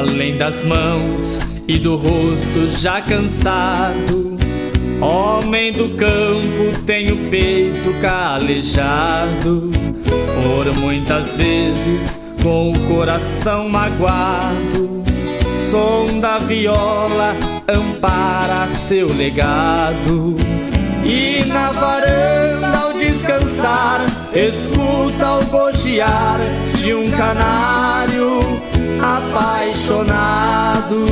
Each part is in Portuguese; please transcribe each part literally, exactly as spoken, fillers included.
Além das mãos e do rosto já cansado, homem do campo tem o peito calejado, por muitas vezes com o coração magoado. Som da viola ampara seu legado, e na varanda ao descansar escuta o gorjear de um canário apaixonado.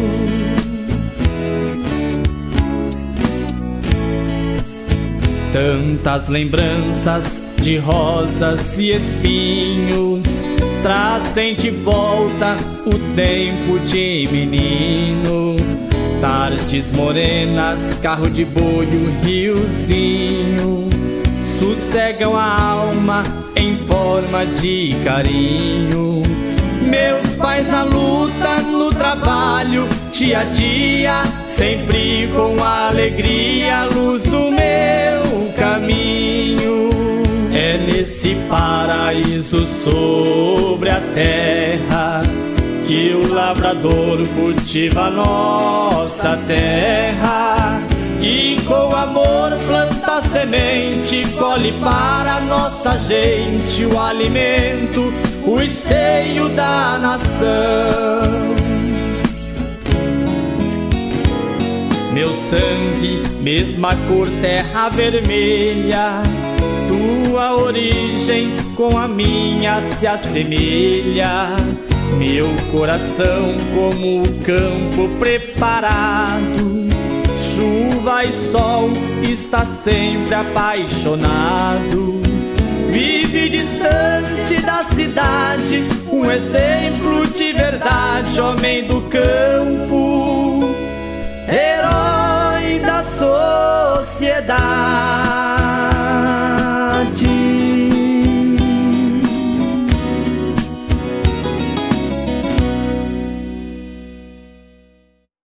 Tantas lembranças de rosas e espinhos trazem de volta o tempo de menino. Tardes morenas, carro de boi, o riozinho sossegam a alma em forma de carinho. Meus pais na luta, no trabalho, dia a dia, sempre com alegria, a luz do meu caminho. É nesse paraíso sobre a terra que o lavrador cultiva a nossa terra, e com amor planta a semente, colhe para nossa gente o alimento, o esteio da nação. Meu sangue, mesma cor, terra vermelha, tua origem com a minha se assemelha. Meu coração como o campo preparado, chuva e sol, está sempre apaixonado. Vive distante da cidade,